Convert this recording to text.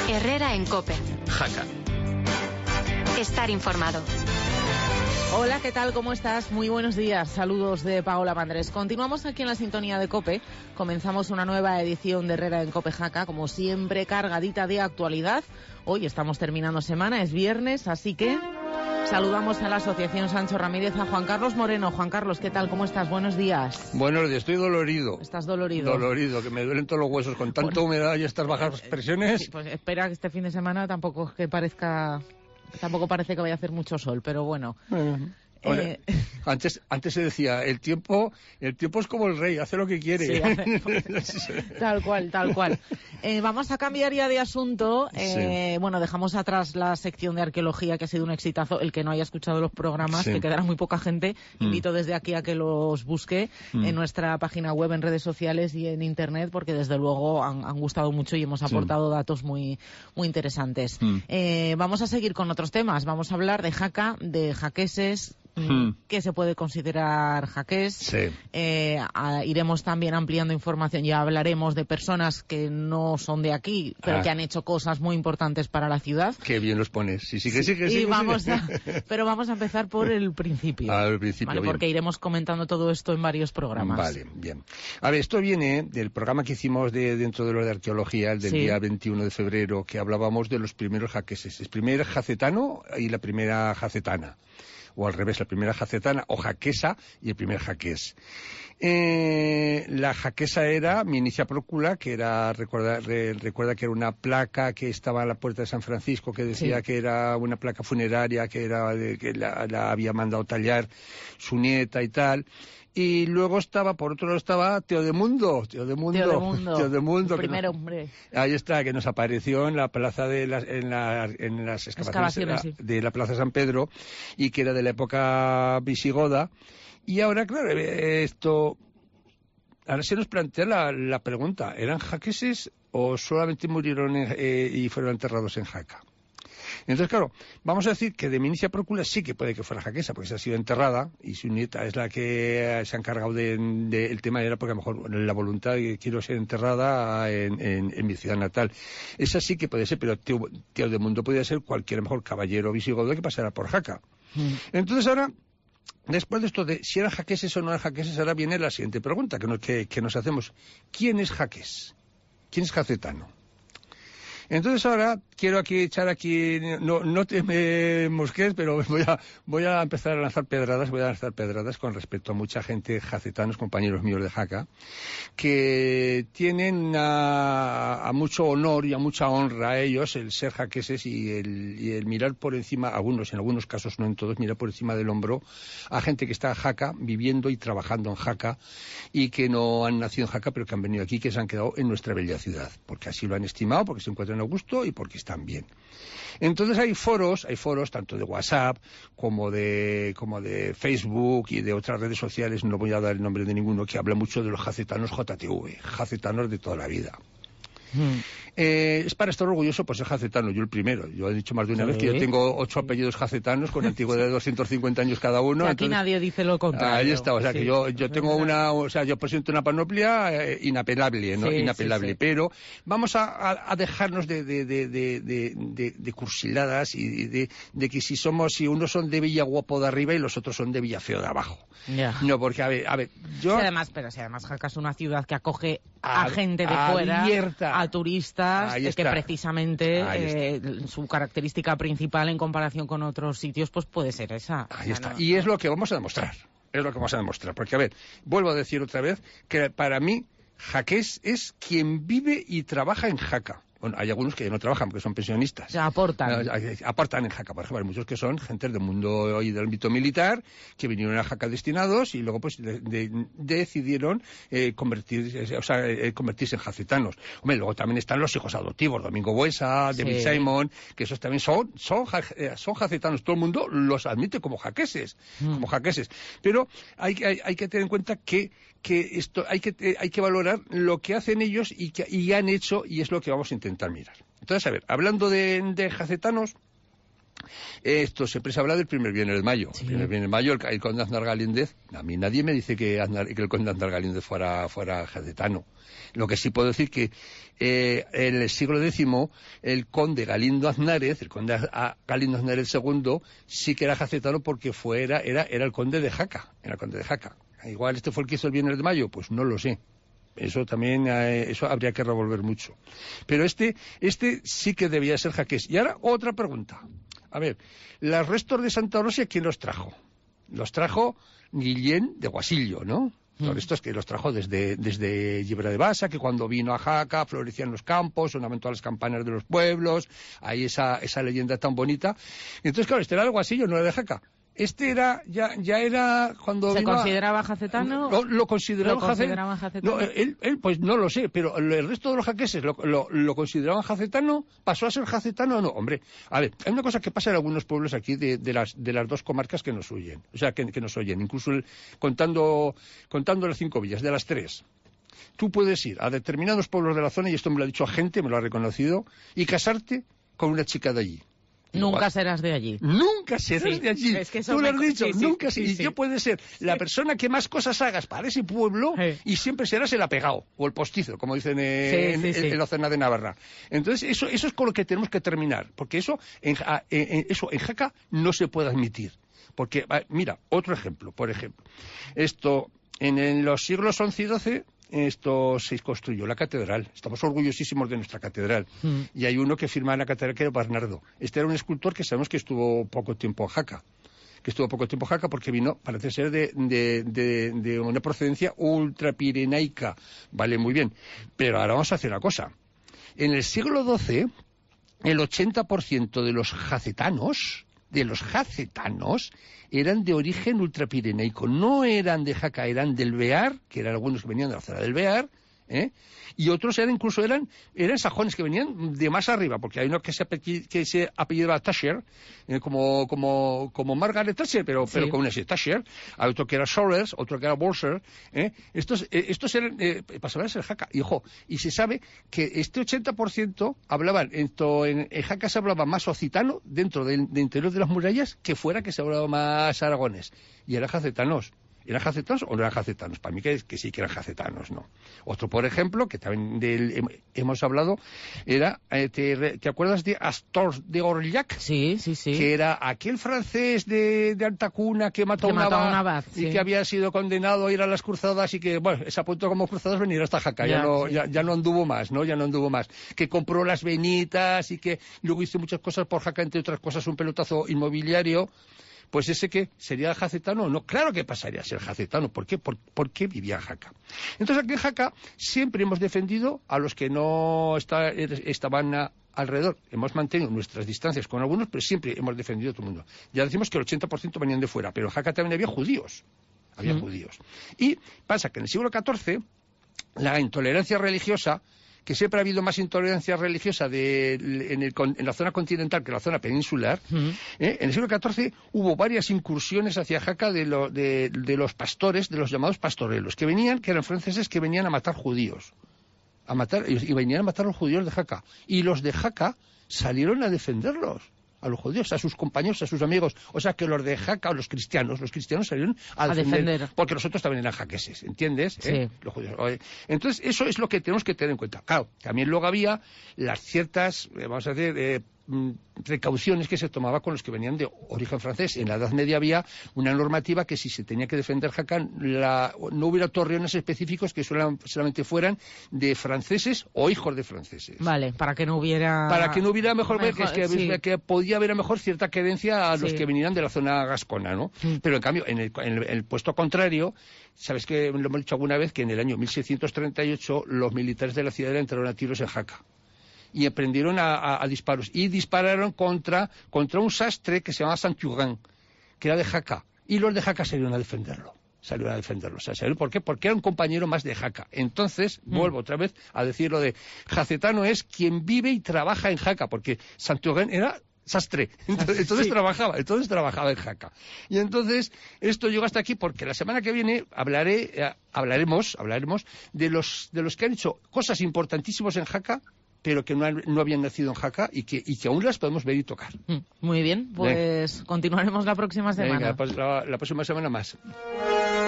Herrera en COPE. Jaca. Estar informado. Hola, ¿qué tal? ¿Cómo estás? Muy buenos días. Saludos de Paola Mandrés. Continuamos aquí en la sintonía de COPE. Comenzamos una nueva edición de Herrera en COPE Jaca, como siempre cargadita de actualidad. Hoy estamos terminando semana, es viernes, así que saludamos a la Asociación Sancho Ramírez, a Juan Carlos Moreno. Juan Carlos, ¿qué tal? ¿Cómo estás? Buenos días. Buenos días, estoy dolorido. ¿Estás dolorido? Dolorido, que me duelen todos los huesos con tanta humedad y estas bajas presiones. Sí, pues espera que este fin de semana tampoco parece que vaya a hacer mucho sol, pero bueno. Antes se decía, el tiempo es como el rey, hace lo que quiere. Sí, tal cual. Vamos a cambiar ya de asunto. Bueno, dejamos atrás la sección de arqueología, que ha sido un exitazo. El que no haya escuchado los programas, que quedará muy poca gente, invito desde aquí a que los busque en nuestra página web, en redes sociales y en internet, porque desde luego han gustado mucho y hemos aportado datos muy, muy interesantes. Vamos a seguir con otros temas. Vamos a hablar de Jaca, de jaqueses. ¿Qué se puede considerar jaqués? Iremos también ampliando información. Ya hablaremos de personas que no son de aquí, pero que han hecho cosas muy importantes para la ciudad. Qué bien los pones. Sí. Pero vamos a empezar por el principio. Al principio, ¿vale? Porque iremos comentando todo esto en varios programas. Vale, bien. A ver, esto viene del programa que hicimos dentro de lo de arqueología, el del día 21 de febrero, que hablábamos de los primeros jaqueses. El primer jacetano y la primera jacetana. O al revés, la primera jacetana o jaquesa y el primer jaqués. La jaquesa era Minicia Procula, que era, recuerda que era una placa que estaba a la puerta de San Francisco, que decía que era una placa funeraria, que la había mandado tallar su nieta y tal. Y luego por otro lado estaba Teodemundo, el primer hombre. Ahí está, que nos apareció en la plaza en las excavaciones de la Plaza San Pedro, y que era de la época visigoda. Y ahora, claro, ahora se nos plantea la pregunta, ¿eran jaqueses o solamente murieron y fueron enterrados en Jaca? Entonces, claro, vamos a decir que de Minicia Procula sí que puede que fuera jaquesa, porque se ha sido enterrada y su nieta es la que se ha encargado el tema, era porque a lo mejor la voluntad de que quiero ser enterrada en mi ciudad natal. Esa sí que puede ser, pero Teodemundo podría ser cualquier mejor caballero visigodo que pasara por Jaca. Entonces ahora, después de esto de si eran jaqueses o no eran jaqueses, ahora viene la siguiente pregunta que nos hacemos. ¿Quién es jaqués? ¿Quién es jacetano? Entonces ahora quiero echar no te me mosques, pero voy a empezar a lanzar pedradas con respecto a mucha gente, jacetanos, compañeros míos de Jaca, que tienen a mucho honor y a mucha honra a ellos el ser jaqueses y el mirar por encima, en algunos casos, no en todos, mirar por encima del hombro a gente que está en Jaca, viviendo y trabajando en Jaca, y que no han nacido en Jaca, pero que han venido aquí, que se han quedado en nuestra bella ciudad, porque así lo han estimado, porque se encuentran a gusto y porque están bien. Entonces hay foros tanto de WhatsApp como de Facebook y de otras redes sociales, no voy a dar el nombre de ninguno, que habla mucho de los jacetanos JTV, jacetanos de toda la vida. Es para estar orgulloso por ser jacetano, yo el primero. Yo he dicho más de una vez que yo tengo 8 apellidos jacetanos con antigüedad de 250 años cada uno. Que aquí entonces, nadie dice lo contrario. Ahí está, o sea que yo tengo yo presento una panoplia inapelable, ¿no? Inapelable. Pero vamos a dejarnos de cursiladas y de que si unos son de Villaguapo de arriba y los otros son de Villafeo de abajo. No, porque a ver, yo... Si además Jaca es una ciudad que acoge a gente de fuera, abierta, a turistas, que precisamente su característica principal en comparación con otros sitios pues puede ser esa. Ahí está. Y es lo que vamos a demostrar. Porque, a ver, vuelvo a decir otra vez que para mí jaqués es quien vive y trabaja en Jaca. Bueno, hay algunos que ya no trabajan porque son pensionistas. Se aportan. Aportan en Jaca, por ejemplo. Hay muchos que son gente del mundo y del ámbito militar que vinieron a Jaca destinados y luego pues decidieron convertirse en jacetanos. Hombre, luego también están los hijos adoptivos, Domingo Buesa, David Simon, que esos también son jacetanos. Todo el mundo los admite como jaqueses. Pero hay que tener en cuenta que esto hay que valorar lo que hacen ellos y han hecho, y es lo que vamos a intentar mirar. Entonces, a ver, hablando de jacetanos, Esto siempre se habla del primer viernes de mayo. Sí. El primer viernes de mayo, el conde Aznar Galíndez, a mí nadie me dice que el conde Aznar Galíndez fuera jacetano. Lo que sí puedo decir que en el siglo X, el conde Galindo Aznárez, el conde Galindo Aznárez II, sí que era jacetano porque era el conde de Jaca. Era el conde de Jaca. Igual este fue el que hizo el viernes de mayo, pues no lo sé. Eso también, eso habría que revolver mucho. Pero este sí que debía ser jaqués. Y ahora otra pregunta. A ver, los restos de Santa Rosia, ¿quién los trajo? Los trajo Guillén de Guasillo, ¿no? Los restos que los trajo desde Llibre de Basa, que cuando vino a Jaca florecían los campos, sonaban las campanas de los pueblos, hay esa leyenda tan bonita. Entonces, claro, este era de Guasillo, no era de Jaca. Este era, ya era cuando ¿Se vino consideraba jacetano? Lo consideraban jacetano. No, él, pues no lo sé, pero el resto de los jaqueses lo consideraban jacetano. ¿Pasó a ser jacetano o no? Hombre, a ver, hay una cosa que pasa en algunos pueblos aquí de las dos comarcas que nos oyen. O sea, que nos oyen, incluso contando las 5 villas, de las 3. Tú puedes ir a determinados pueblos de la zona, y esto me lo ha dicho gente, me lo ha reconocido, y casarte con una chica de allí. Nunca serás de allí. Nunca serás de allí. Es que tú lo has dicho, nunca. Sí, y yo puede ser la persona que más cosas hagas para ese pueblo y siempre serás el apegado o el postizo, como dicen en la zona de Navarra. Entonces, eso es con lo que tenemos que terminar, porque eso en Jaca no se puede admitir. Porque, mira, otro ejemplo, por ejemplo. Esto, en los siglos XI y XII, esto se construyó la catedral. Estamos orgullosísimos de nuestra catedral. Y hay uno que firma la catedral, que era Bernardo. Este era un escultor que sabemos que estuvo poco tiempo en Jaca. Porque vino, parece ser, de una procedencia ultrapirenaica. Vale, muy bien. Pero ahora vamos a hacer una cosa. En el siglo XII, el 80% de los jacetanos eran de origen ultrapirenaico, no eran de Jaca, eran del Bear, que eran algunos que venían de la zona del Bear, y otros eran sajones que venían de más arriba, porque hay uno que se apellidaba Thatcher, como Margaret Thatcher, pero con una Thatcher, hay otro que era Solers, otro que era Bolser, estos eran, pasaban a ser Jaca, y ojo, y se sabe que este 80% hablaban, en Jaca se hablaba más occitano dentro del interior de las murallas que fuera que se hablaba más aragonés, y eran jacetanos. ¿Eran jacetanos o no eran jacetanos? Para mí que sí que eran jacetanos, ¿no? Otro, por ejemplo, que también hemos hablado, era, ¿te acuerdas de Astor de Orliac? Sí. Que era aquel francés de alta cuna que mató a un abad y que había sido condenado a ir a las cruzadas y que, bueno, se apuntó como cruzados venir hasta Jaca, ya no anduvo más, ¿no? Ya no anduvo más. Que compró las venitas y que luego hizo muchas cosas por Jaca, entre otras cosas un pelotazo inmobiliario. Pues ese que sería jacetano o no, claro que pasaría a ser jacetano. ¿Por qué? ¿Por qué vivía en Jaca? Entonces aquí en Jaca siempre hemos defendido a los que no estaban alrededor. Hemos mantenido nuestras distancias con algunos, pero siempre hemos defendido a todo el mundo. Ya decimos que el 80% venían de fuera, pero en Jaca también había judíos. Y pasa que en el siglo XIV la intolerancia religiosa, que siempre ha habido más intolerancia religiosa en la zona continental que en la zona peninsular, en el siglo XIV hubo varias incursiones hacia Jaca de los pastores, de los llamados pastorelos, que eran franceses que venían a matar judíos, y venían a matar a los judíos de Jaca, y los de Jaca salieron a defenderlos. A los judíos, a sus compañeros, a sus amigos. O sea, que los de Jaca, los cristianos salieron a defender. Porque los otros también eran jaqueses, ¿entiendes? Sí. Los judíos. Entonces, eso es lo que tenemos que tener en cuenta. Claro, también luego había las ciertas, vamos a decir, precauciones que se tomaba con los que venían de origen francés. En la Edad Media había una normativa que si se tenía que defender Jaca, no hubiera torreones específicos que solamente fueran de franceses o hijos de franceses. Vale, para que no hubiera que podía haber a lo mejor cierta querencia a los que vinieran de la zona gascona, ¿no? Pero en cambio, en el puesto contrario, sabes que lo hemos dicho alguna vez, que en el año 1638 los militares de la ciudad entraron a tiros en Jaca y emprendieron a disparos y dispararon contra un sastre que se llamaba Saint-Turin, que era de Jaca, y los de Jaca salieron a defenderlo. O sea, ¿por qué? Porque era un compañero más de Jaca. Entonces, vuelvo otra vez a decir lo de jacetano es quien vive y trabaja en Jaca, porque Saint-Turin era sastre, entonces trabajaba en Jaca. Y entonces esto llegó hasta aquí porque la semana que viene hablaremos de los que han hecho cosas importantísimas en Jaca pero que no habían nacido en Jaca y que aún las podemos ver y tocar. Muy bien, pues continuaremos la próxima semana. Venga, pues la próxima semana más.